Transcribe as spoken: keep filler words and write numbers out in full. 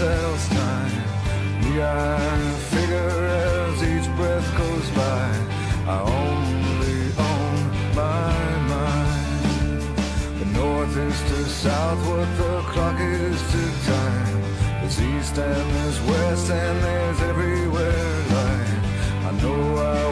else time. Me, I figure as each breath goes by, I only own my mind. The north is to south, what the clock is to time. There's east and there's west and there's everywhere light. I know I